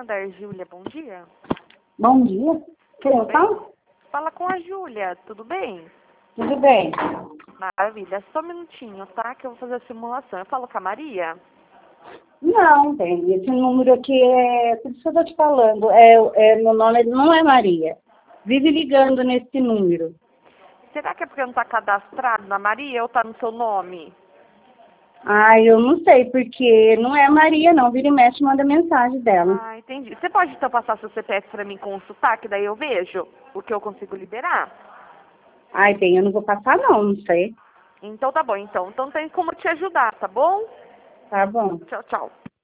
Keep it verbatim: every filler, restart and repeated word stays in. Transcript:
Nadar, Júlia, bom dia. Bom dia. Quem eu Tudo falo? bem? Fala com a Júlia, tudo bem? Tudo bem. Maravilha, só um minutinho, tá? Que eu vou fazer a simulação. Eu falo com a Maria? Não, tem. Esse número aqui é. Por isso que eu estou te falando. É, é, meu nome não é Maria. Vive ligando nesse número. Será que é porque não tá cadastrado na Maria ou tá no seu nome? Ah, eu não sei, porque não é Maria, não. Vira e mexe, manda mensagem dela. Ah, entendi. Você pode então passar seu C P F pra mim consultar, que daí eu vejo o que eu consigo liberar? Ai, tem, eu não vou passar, não, não sei. Então tá bom, então. Então tem como te ajudar, tá bom? Tá bom. Tchau, tchau.